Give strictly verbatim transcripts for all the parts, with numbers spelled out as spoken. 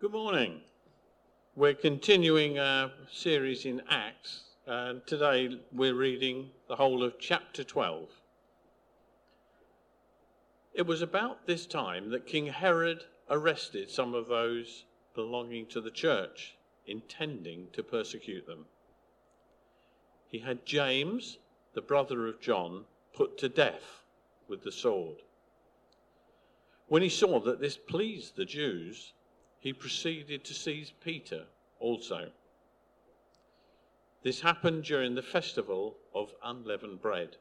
Good morning. We're continuing our series in Acts, and today we're reading the whole of chapter twelve. It was about this time that King Herod arrested some of those belonging to the church, intending to persecute them. He had James, the brother of John, put to death with the sword. When he saw that this pleased the Jews, he proceeded to seize Peter also. This happened during the festival of unleavened bread.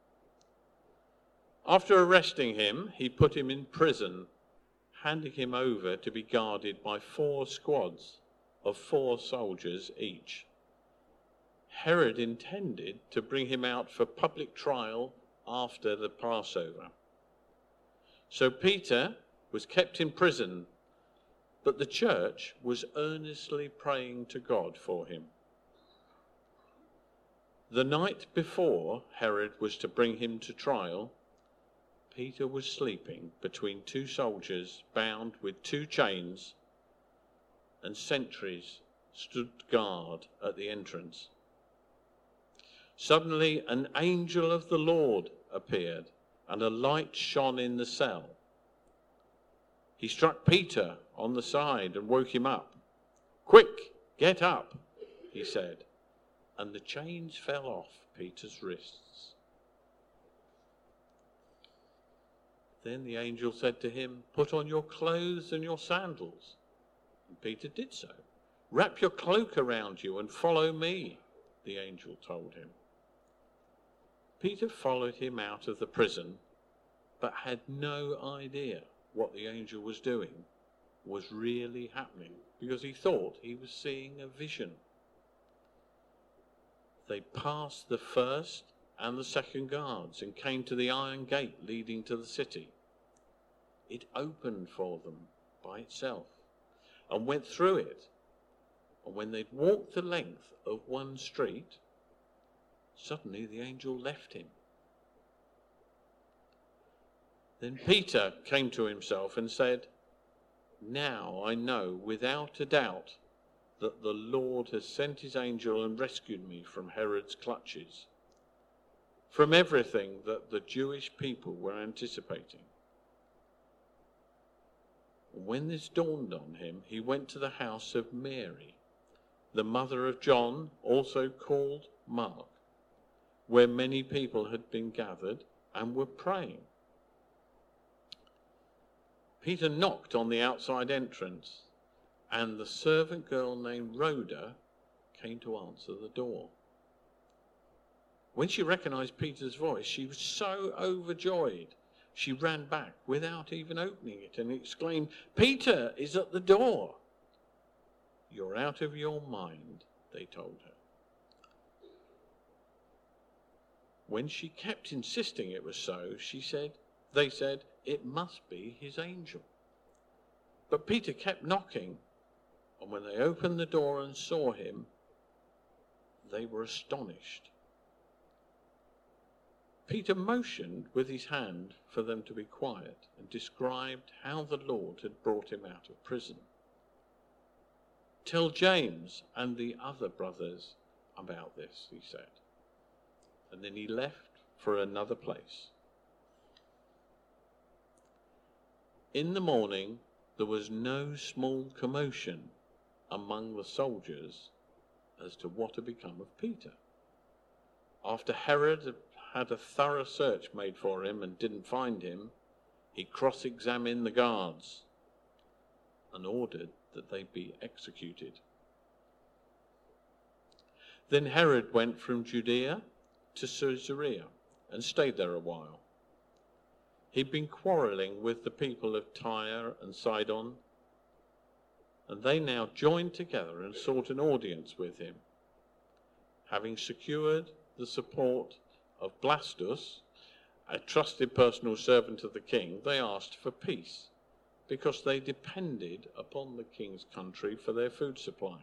After arresting him, he put him in prison, handing him over to be guarded by four squads of four soldiers each. Herod intended to bring him out for public trial after the Passover. So Peter was kept in prison, but the church was earnestly praying to God for him. The night before Herod was to bring him to trial, Peter was sleeping between two soldiers bound with two chains, and sentries stood guard at the entrance. Suddenly an angel of the Lord appeared, and a light shone in the cell. He struck Peter on the side and woke him up. "Quick, get up," he said, and the chains fell off Peter's wrists. Then the angel said to him, "Put on your clothes and your sandals." And Peter did so. "Wrap your cloak around you and follow me," the angel told him. Peter followed him out of the prison, but had no idea what the angel was doing was really happening, because he thought he was seeing a vision. They passed the first and the second guards and came to the iron gate leading to the city. It opened for them by itself and went through it. And when they'd walked the length of one street, suddenly the angel left him. Then Peter came to himself and said, "Now I know without a doubt that the Lord has sent his angel and rescued me from Herod's clutches, from everything that the Jewish people were anticipating." When this dawned on him, he went to the house of Mary, the mother of John, also called Mark, where many people had been gathered and were praying. Peter knocked on the outside entrance, and the servant girl named Rhoda came to answer the door. When she recognized Peter's voice, she was so overjoyed, she ran back without even opening it and exclaimed, "Peter is at the door." "You're out of your mind," they told her. When she kept insisting it was so, she said, they said, "It must be his angel." But Peter kept knocking, and when they opened the door and saw him, they were astonished. Peter motioned with his hand for them to be quiet and described how the Lord had brought him out of prison. "Tell James and the other brothers about this," he said. And then he left for another place. In the morning, there was no small commotion among the soldiers as to what had become of Peter. After Herod had had a thorough search made for him and didn't find him, he cross-examined the guards and ordered that they be executed. Then Herod went from Judea to Caesarea and stayed there a while. He'd been quarrelling with the people of Tyre and Sidon, and they now joined together and sought an audience with him. Having secured the support of Blastus, a trusted personal servant of the king, they asked for peace, because they depended upon the king's country for their food supply.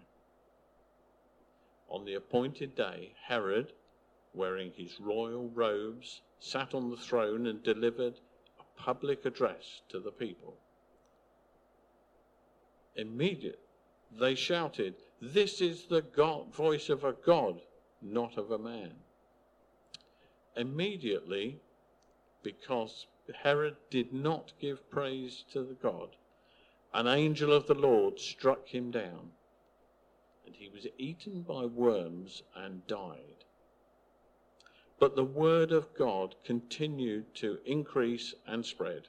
On the appointed day, Herod, wearing his royal robes, sat on the throne and delivered a public address to the people. Immediately they shouted, "This is the God, voice of a god, not of a man." Immediately, because Herod did not give praise to the God, an angel of the Lord struck him down, and he was eaten by worms and died. But the word of God continued to increase and spread.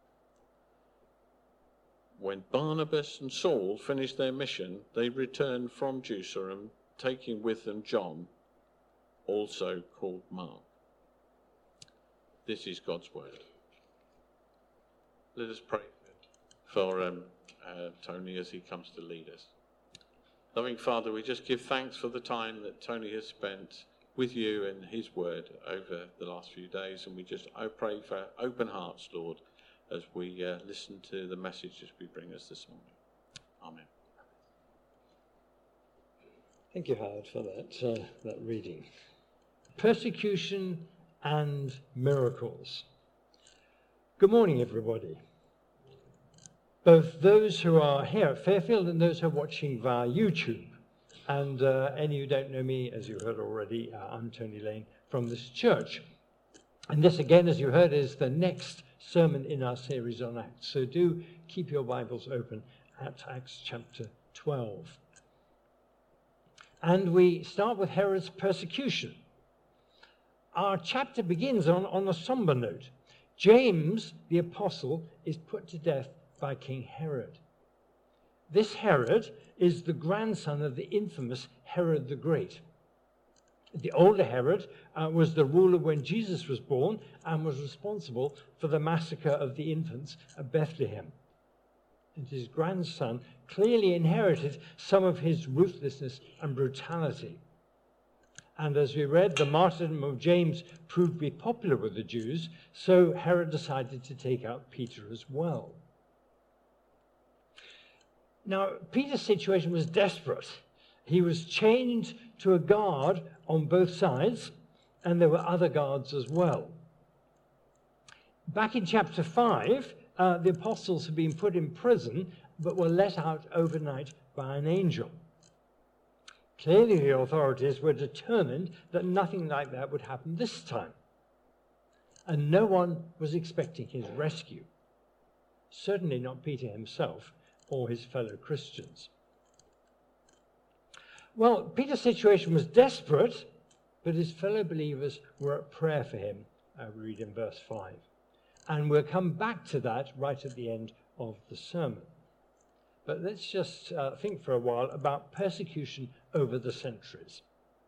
When Barnabas and Saul finished their mission, they returned from Jerusalem, taking with them John, also called Mark. This is God's word. Let us pray for um, uh, Tony as he comes to lead us. Loving Father, we just give thanks for the time that Tony has spent with you and his word over the last few days, and we just I pray for open hearts, Lord, as we uh, listen to the messages we bring us this morning. Amen. Thank you, Howard, for that, uh, that reading. Persecution and miracles. Good morning, everybody. Both those who are here at Fairfield and those who are watching via YouTube. And uh, any who don't know me, as you heard already, uh, I'm Tony Lane from this church. And this, again, as you heard, is the next sermon in our series on Acts. So do keep your Bibles open at Acts chapter twelve. And we start with Herod's persecution. Our chapter begins on, on a somber note. James, the apostle, is put to death by King Herod. This Herod is the grandson of the infamous Herod the Great. The older Herod uh, was the ruler when Jesus was born and was responsible for the massacre of the infants at Bethlehem. And his grandson clearly inherited some of his ruthlessness and brutality. And as we read, the martyrdom of James proved to be popular with the Jews, so Herod decided to take out Peter as well. Now, Peter's situation was desperate. He was chained to a guard on both sides, and there were other guards as well. Back in chapter five, uh, the apostles had been put in prison, but were let out overnight by an angel. Clearly, the authorities were determined that nothing like that would happen this time. And no one was expecting his rescue. Certainly not Peter himself or his fellow Christians. Well, Peter's situation was desperate, but his fellow believers were at prayer for him, I read in verse five. And we'll come back to that right at the end of the sermon. But let's just uh, think for a while about persecution over the centuries.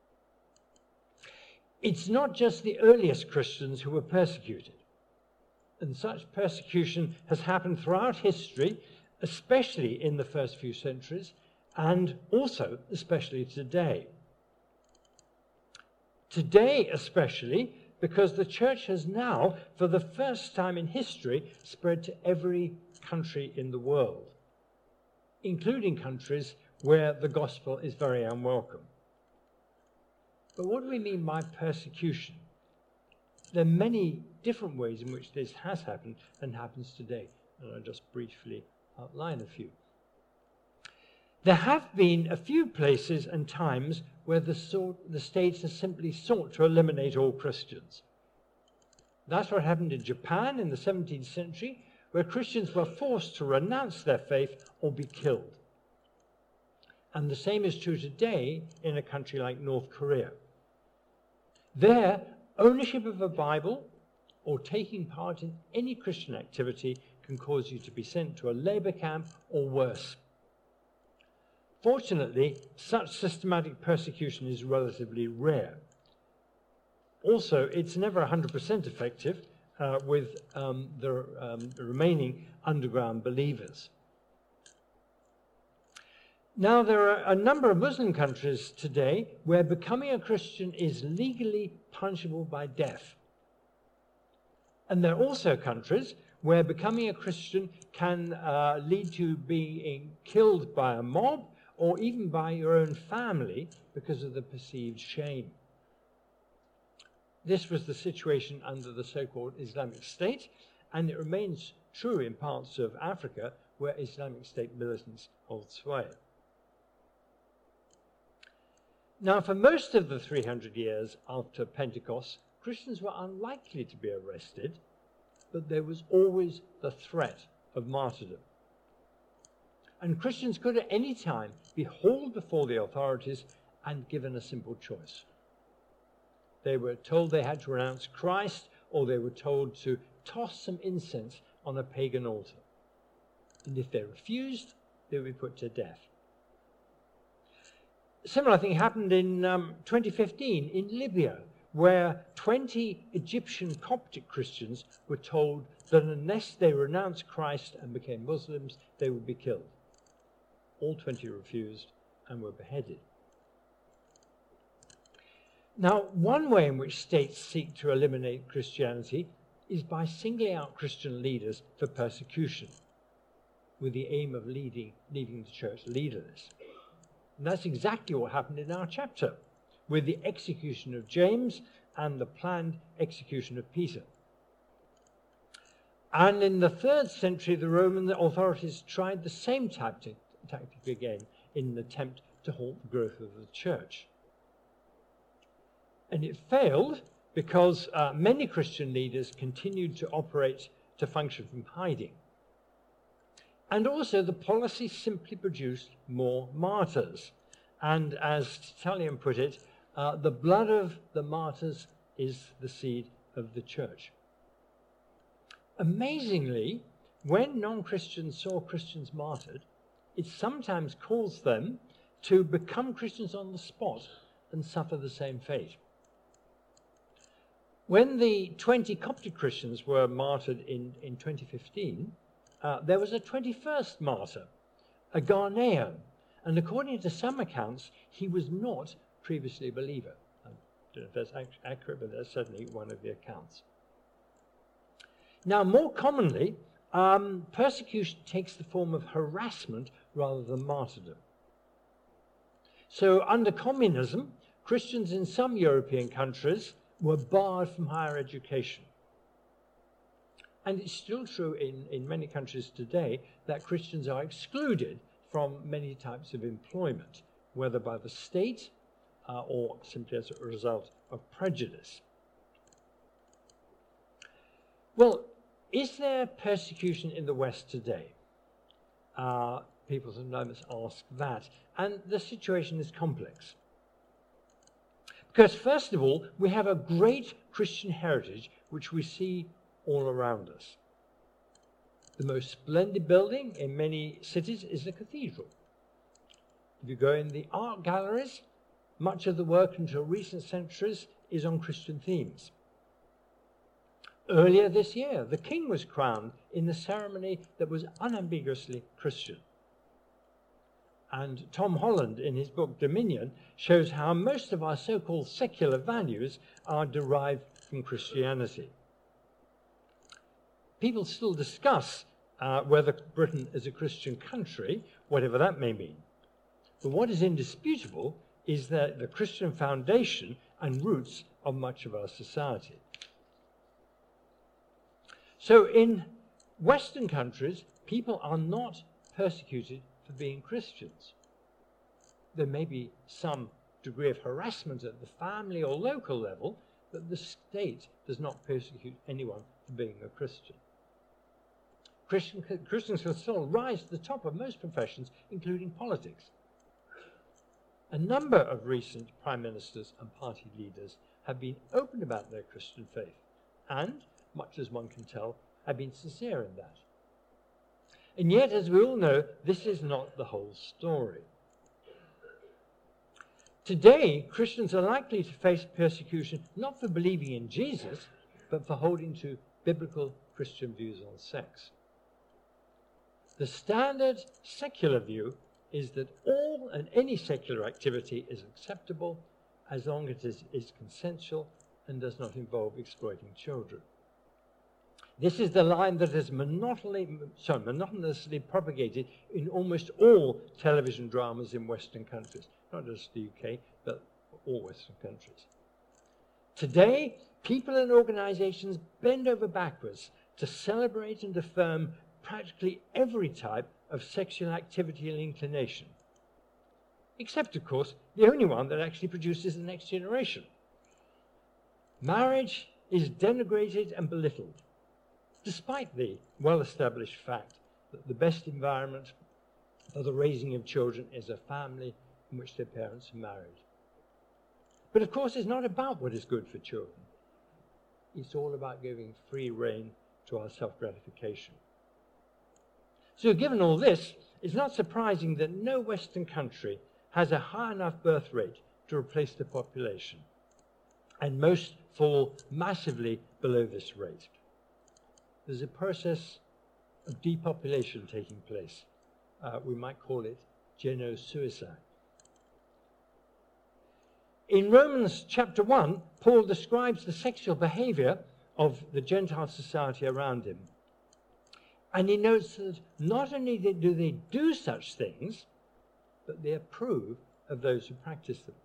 It's not just the earliest Christians who were persecuted. And such persecution has happened throughout history, especially in the first few centuries, and also especially today. Today especially, because the church has now, for the first time in history, spread to every country in the world, including countries where the gospel is very unwelcome. But what do we mean by persecution? There are many different ways in which this has happened and happens today, and I'll just briefly outline a few. There have been a few places and times where the, sort, the state has simply sought to eliminate all Christians. That's what happened in Japan in the seventeenth century, where Christians were forced to renounce their faith or be killed. And the same is true today in a country like North Korea. There, ownership of a Bible or taking part in any Christian activity can cause you to be sent to a labor camp or worse. Fortunately, such systematic persecution is relatively rare. Also, it's never one hundred percent effective uh, with um, the um, remaining underground believers. Now, there are a number of Muslim countries today where becoming a Christian is legally punishable by death. And there are also countries where becoming a Christian can uh, lead to being killed by a mob or even by your own family because of the perceived shame. This was the situation under the so-called Islamic State, and it remains true in parts of Africa where Islamic State militants hold sway. Now, for most of the three hundred years after Pentecost, Christians were unlikely to be arrested, but there was always the threat of martyrdom. And Christians could at any time be hauled before the authorities and given a simple choice. They were told they had to renounce Christ, or they were told to toss some incense on a pagan altar. And if they refused, they would be put to death. A similar thing happened in um, twenty fifteen in Libya, where twenty Egyptian Coptic Christians were told that unless they renounced Christ and became Muslims, they would be killed. All twenty refused and were beheaded. Now, one way in which states seek to eliminate Christianity is by singling out Christian leaders for persecution, with the aim of leading, leaving the church leaderless. And that's exactly what happened in our chapter, with the execution of James and the planned execution of Peter. And in the third century, the Roman authorities tried the same tactic, tactic again in an attempt to halt the growth of the church. And it failed because uh, many Christian leaders continued to operate, to function from hiding. And also the policy simply produced more martyrs. And as Tertullian put it, uh, the blood of the martyrs is the seed of the church. Amazingly, when non-Christians saw Christians martyred, it sometimes caused them to become Christians on the spot and suffer the same fate. When the twenty Coptic Christians were martyred in, in twenty fifteen, uh, there was a twenty-first martyr, a Ghanaian, and according to some accounts, he was not previously a believer. I don't know if that's ac- accurate, but that's certainly one of the accounts. Now, more commonly, um, persecution takes the form of harassment rather than martyrdom. So, under communism, Christians in some European countries were barred from higher education. And it's still true in, in many countries today that Christians are excluded from many types of employment, whether by the state uh, or simply as a result of prejudice. Well, is there persecution in the West today? Uh, people sometimes ask that. And the situation is complex. Because first of all, we have a great Christian heritage which we see all around us. The most splendid building in many cities is the cathedral. If you go in the art galleries, much of the work until recent centuries is on Christian themes. Earlier this year, the king was crowned in the ceremony that was unambiguously Christian. And Tom Holland, in his book Dominion, shows how most of our so-called secular values are derived from Christianity. People still discuss uh, whether Britain is a Christian country, whatever that may mean. But what is indisputable is that the Christian foundation and roots of much of our society. So in Western countries, people are not persecuted for being Christians. There may be some degree of harassment at the family or local level, but the state does not persecute anyone for being a Christian. Christian Christians can still rise to the top of most professions, including politics. A number of recent prime ministers and party leaders have been open about their Christian faith, and, much as one can tell, have been sincere in that. And yet, as we all know, this is not the whole story. Today, Christians are likely to face persecution not for believing in Jesus, but for holding to biblical Christian views on sex. The standard secular view is that all and any secular activity is acceptable as long as it is consensual and does not involve exploiting children. This is the line that is monotonously, sorry, monotonously propagated in almost all television dramas in Western countries, not just the U K, but all Western countries. Today, people and organizations bend over backwards to celebrate and affirm practically every type of sexual activity and inclination. Except, of course, the only one that actually produces the next generation. Marriage is denigrated and belittled, despite the well-established fact that the best environment for the raising of children is a family in which their parents are married. But of course, it's not about what is good for children. It's all about giving free rein to our self-gratification. So given all this, it's not surprising that no Western country has a high enough birth rate to replace the population, and most fall massively below this rate. There's a process of depopulation taking place. Uh, we might call it genosuicide. In Romans chapter one, Paul describes the sexual behavior of the Gentile society around him. And he notes that not only do they do such things, but they approve of those who practice them.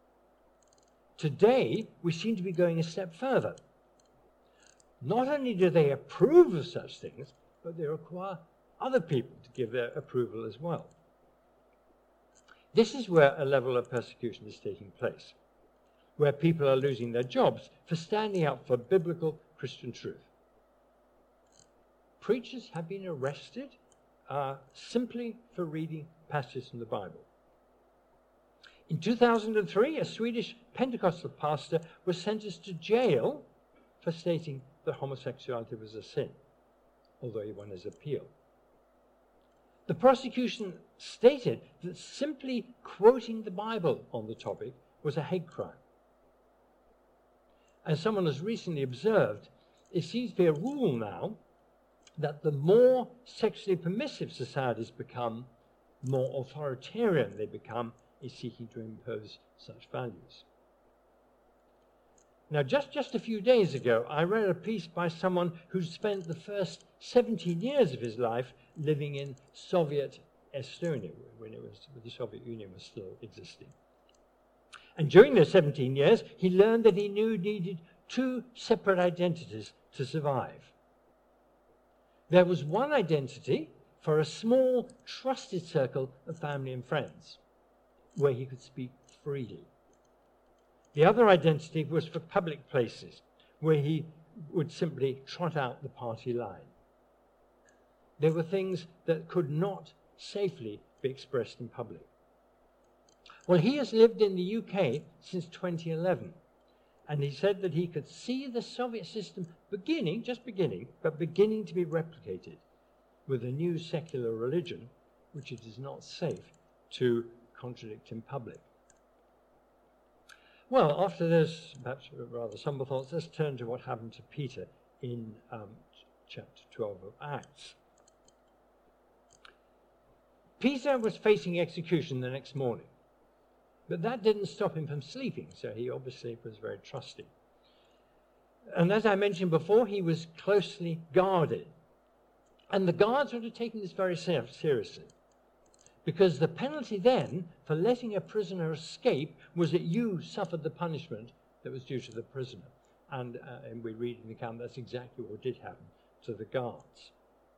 Today, we seem to be going a step further. Not only do they approve of such things, but they require other people to give their approval as well. This is where a level of persecution is taking place, where people are losing their jobs for standing up for biblical Christian truth. Preachers have been arrested uh, simply for reading passages from the Bible. In two thousand three, a Swedish Pentecostal pastor was sentenced to jail for stating that homosexuality was a sin, although he won his appeal. The prosecution stated that simply quoting the Bible on the topic was a hate crime. As someone has recently observed, it seems to be a rule now that the more sexually permissive societies become, more authoritarian they become in seeking to impose such values. Now, just, just a few days ago, I read a piece by someone who spent the first seventeen years of his life living in Soviet Estonia, when it was, the Soviet Union was still existing. And during those seventeen years, he learned that he knew needed two separate identities to survive. There was one identity for a small, trusted circle of family and friends, where he could speak freely. The other identity was for public places, where he would simply trot out the party line. There were things that could not safely be expressed in public. Well, he has lived in the U K since twenty eleven, and he said that he could see the Soviet system beginning, just beginning, but beginning to be replicated with a new secular religion, which it is not safe to contradict in public. Well, after those perhaps rather somber thoughts, let's turn to what happened to Peter in um, chapter twelve of Acts. Peter was facing execution the next morning, but that didn't stop him from sleeping, so he obviously was very trusting. And as I mentioned before, he was closely guarded. And the guards would have taken this very seriously, because the penalty then for letting a prisoner escape was that you suffered the punishment that was due to the prisoner. And, uh, and we read in the account that's exactly what did happen to the guards.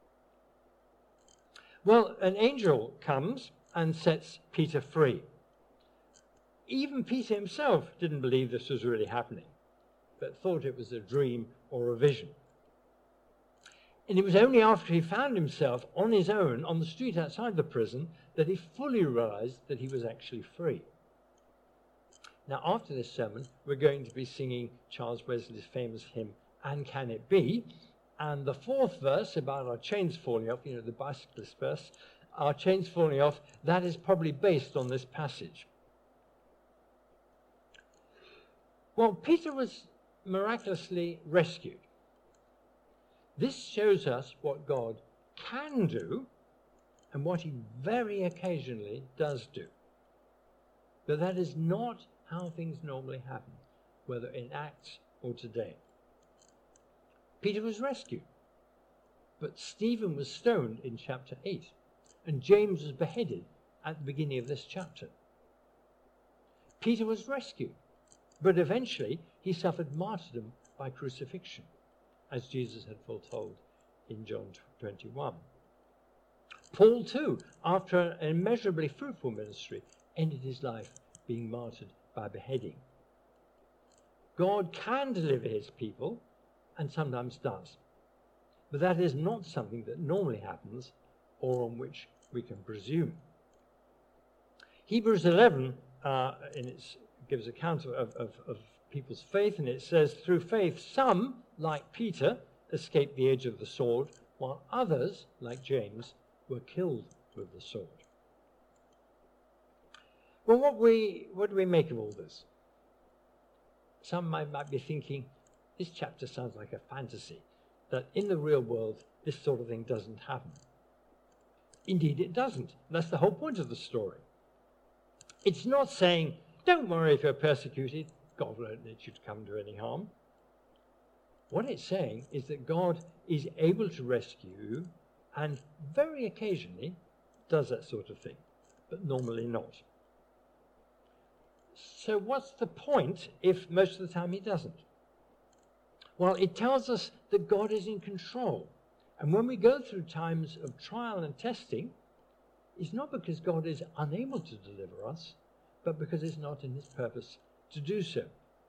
Well, an angel comes and sets Peter free. Even Peter himself didn't believe this was really happening, but thought it was a dream or a vision. And it was only after he found himself on his own on the street outside the prison that he fully realized that he was actually free. Now, after this sermon, we're going to be singing Charles Wesley's famous hymn, "And Can It Be?" And the fourth verse about our chains falling off, you know, the bicyclist verse, our chains falling off, that is probably based on this passage. Well, Peter was miraculously rescued. This shows us what God can do and what he very occasionally does do. But that is not how things normally happen, whether in Acts or today. Peter was rescued, but Stephen was stoned in chapter eight, and James was beheaded at the beginning of this chapter. Peter was rescued, but eventually he suffered martyrdom by crucifixion, as Jesus had foretold in John twenty-one. Paul, too, after an immeasurably fruitful ministry, ended his life being martyred by beheading. God can deliver his people, and sometimes does. But that is not something that normally happens or on which we can presume. Hebrews eleven uh, in its, gives account of, of, of people's faith, and it says, through faith some, like Peter, escaped the edge of the sword, while others, like James, were killed with the sword. Well, what, we, what do we make of all this? Some might, might be thinking, this chapter sounds like a fantasy, that in the real world this sort of thing doesn't happen. Indeed, it doesn't. That's the whole point of the story. It's not saying, don't worry if you're persecuted, God won't let you to come to any harm. What it's saying is that God is able to rescue you, and very occasionally does that sort of thing, but normally not. So what's the point if most of the time he doesn't? Well, it tells us that God is in control. And when we go through times of trial and testing, it's not because God is unable to deliver us, but because it's not in his purpose to do so.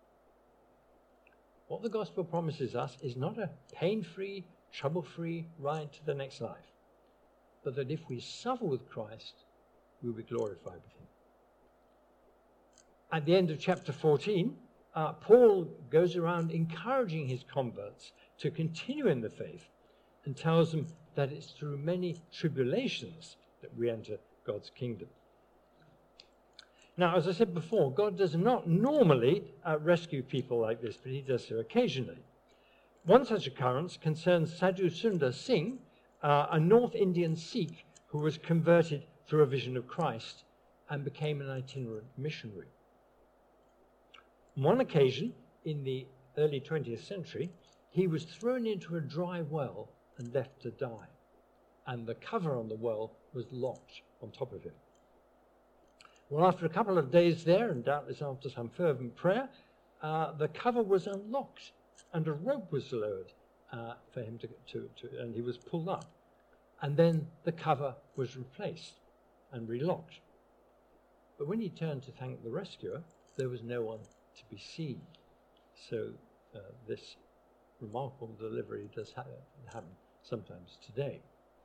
What the gospel promises us is not a pain-free, trouble-free ride to the next life, but that if we suffer with Christ, we'll be glorified with him. At the end of chapter fourteen, uh, Paul goes around encouraging his converts to continue in the faith and tells them that it's through many tribulations that we enter God's kingdom. Now, as I said before, God does not normally uh, rescue people like this, but he does so occasionally. One such occurrence concerns Sadhu Sundar Singh, uh, a North Indian Sikh who was converted through a vision of Christ and became an itinerant missionary. On one occasion, in the early twentieth century, he was thrown into a dry well and left to die, and the cover on the well was locked on top of him. Well, after a couple of days there, and doubtless after some fervent prayer, uh, the cover was unlocked and a rope was lowered uh, for him to, to, to, and he was pulled up. And then the cover was replaced and relocked. But when he turned to thank the rescuer, there was no one to be seen. So uh, this remarkable delivery does ha- happen sometimes today.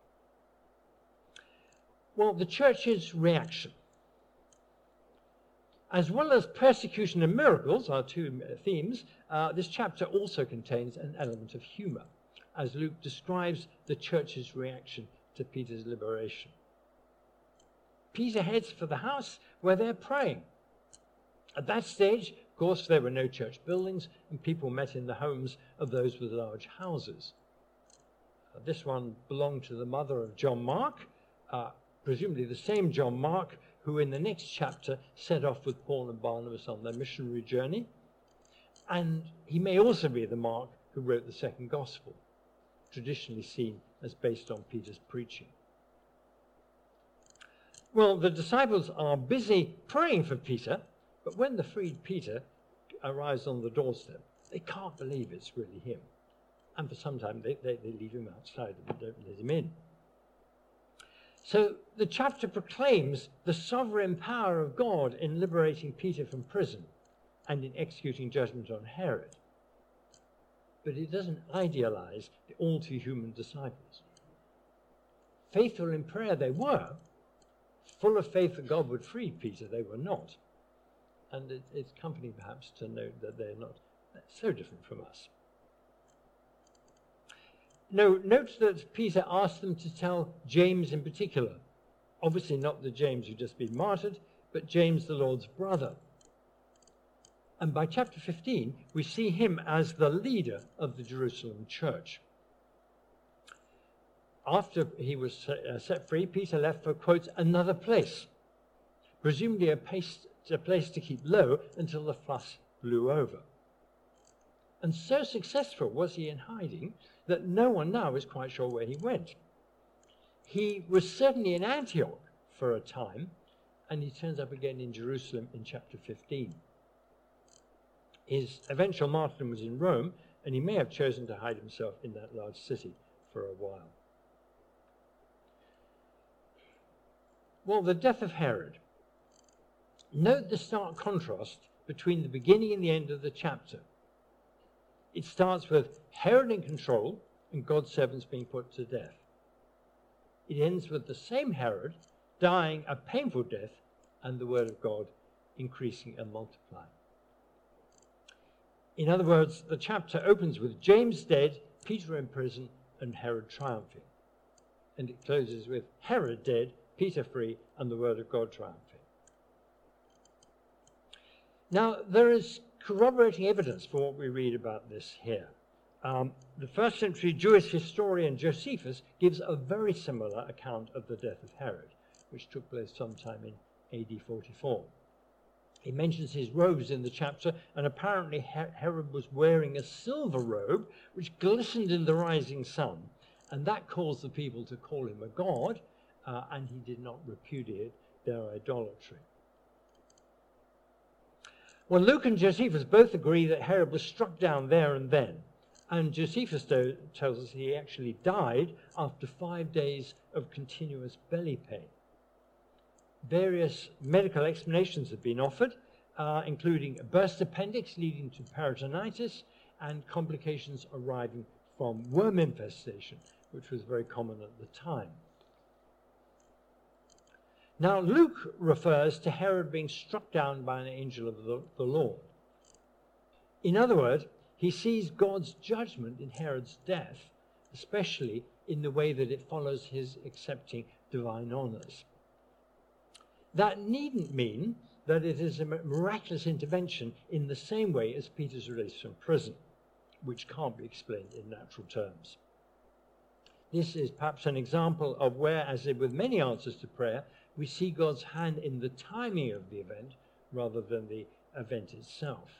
Well, the church's reaction. As well as persecution and miracles, our two themes, uh, this chapter also contains an element of humor, as Luke describes the church's reaction to Peter's liberation. Peter heads for the house where they're praying. At that stage, of course, there were no church buildings, and people met in the homes of those with large houses. Uh, this one belonged to the mother of John Mark, uh, presumably the same John Mark who in the next chapter set off with Paul and Barnabas on their missionary journey. And he may also be the Mark who wrote the second gospel, traditionally seen as based on Peter's preaching. Well, the disciples are busy praying for Peter, but when the freed Peter arrives on the doorstep, they can't believe it's really him. And for some time, they, they, they leave him outside and don't let him in. So the chapter proclaims the sovereign power of God in liberating Peter from prison and in executing judgment on Herod. But it doesn't idealize the all-too-human disciples. Faithful in prayer they were, full of faith that God would free Peter, they were not. And it, it's comforting perhaps to note that they're not so different from us. No, note that Peter asked them to tell James in particular, obviously not the James who'd just been martyred, but James the Lord's brother. And by chapter fifteen, we see him as the leader of the Jerusalem church. After he was set free, Peter left for, quote, another place, presumably a place, a place to keep low until the fuss blew over. And so successful was he in hiding that no one now is quite sure where he went. He was certainly in Antioch for a time, and he turns up again in Jerusalem in chapter fifteen. His eventual martyrdom was in Rome, and he may have chosen to hide himself in that large city for a while. Well, the death of Herod. Note the stark contrast between the beginning and the end of the chapter. It starts with Herod in control and God's servants being put to death. It ends with the same Herod dying a painful death and the word of God increasing and multiplying. In other words, the chapter opens with James dead, Peter in prison, and Herod triumphing. And it closes with Herod dead, Peter free, and the word of God triumphing. Now, there is corroborating evidence for what we read about this here. Um, the first century Jewish historian Josephus gives a very similar account of the death of Herod, which took place sometime in A D forty-four. He mentions his robes in the chapter, and apparently Herod was wearing a silver robe which glistened in the rising sun, and that caused the people to call him a god, uh, and he did not repudiate their idolatry. Well, Luke and Josephus both agree that Herod was struck down there and then, and Josephus tells us he actually died after five days of continuous belly pain. Various medical explanations have been offered, uh, including a burst appendix leading to peritonitis and complications arising from worm infestation, which was very common at the time. Now, Luke refers to Herod being struck down by an angel of the, the Lord. In other words, he sees God's judgment in Herod's death, especially in the way that it follows his accepting divine honors. That needn't mean that it is a miraculous intervention in the same way as Peter's release from prison, which can't be explained in natural terms. This is perhaps an example of where, as with many answers to prayer, we see God's hand in the timing of the event rather than the event itself.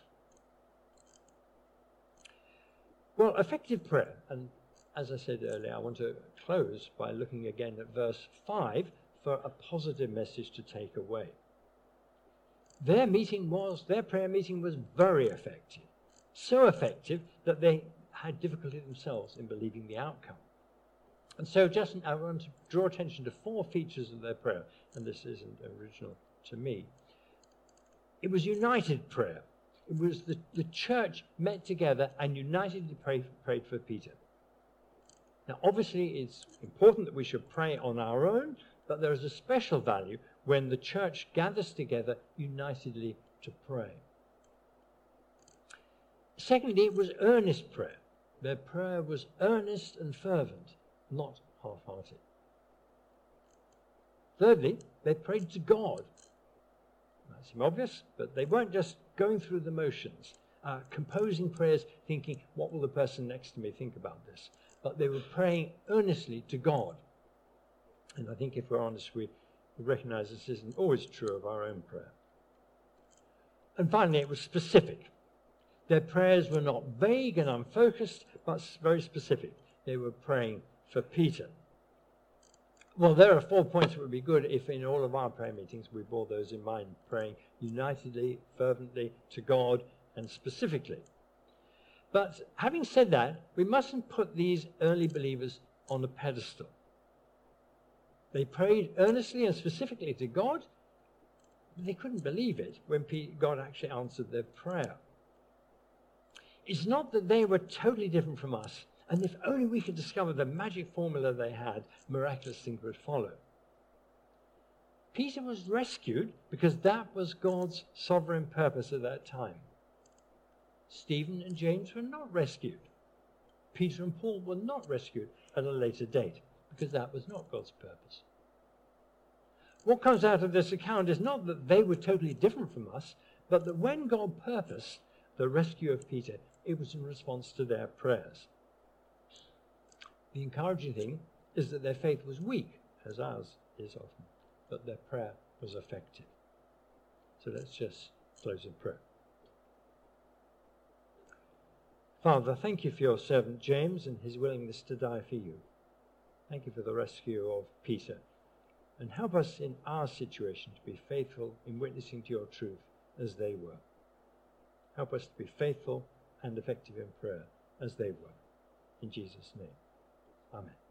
Well, effective prayer, and as I said earlier, I want to close by looking again at verse five for a positive message to take away. Their meeting was, their prayer meeting was very effective. So effective that they had difficulty themselves in believing the outcome. And so just I want to draw attention to four features of their prayer, and this isn't original to me. It was united prayer. It was the, the church met together and unitedly pray, prayed for Peter. Now, obviously, it's important that we should pray on our own, but there is a special value when the church gathers together unitedly to pray. Secondly, it was earnest prayer. Their prayer was earnest and fervent, not half-hearted. Thirdly, they prayed to God. That seems obvious, but they weren't just going through the motions, uh, composing prayers, thinking, what will the person next to me think about this? But they were praying earnestly to God. And I think if we're honest, we recognize this isn't always true of our own prayer. And finally, it was specific. Their prayers were not vague and unfocused, but very specific. They were praying for Peter. Well, there are four points that would be good if in all of our prayer meetings we bore those in mind, praying unitedly, fervently to God and specifically. But having said that, we mustn't put these early believers on a pedestal. They prayed earnestly and specifically to God, but they couldn't believe it when God actually answered their prayer. It's not that they were totally different from us, and if only we could discover the magic formula they had, miraculous things would follow. Peter was rescued because that was God's sovereign purpose at that time. Stephen and James were not rescued. Peter and Paul were not rescued at a later date, because that was not God's purpose. What comes out of this account is not that they were totally different from us, but that when God purposed the rescue of Peter, it was in response to their prayers. The encouraging thing is that their faith was weak, as ours is often, but their prayer was effective. So let's just close in prayer. Father, thank you for your servant James and his willingness to die for you. Thank you for the rescue of Peter. And help us in our situation to be faithful in witnessing to your truth as they were. Help us to be faithful and effective in prayer as they were. In Jesus' name, amen.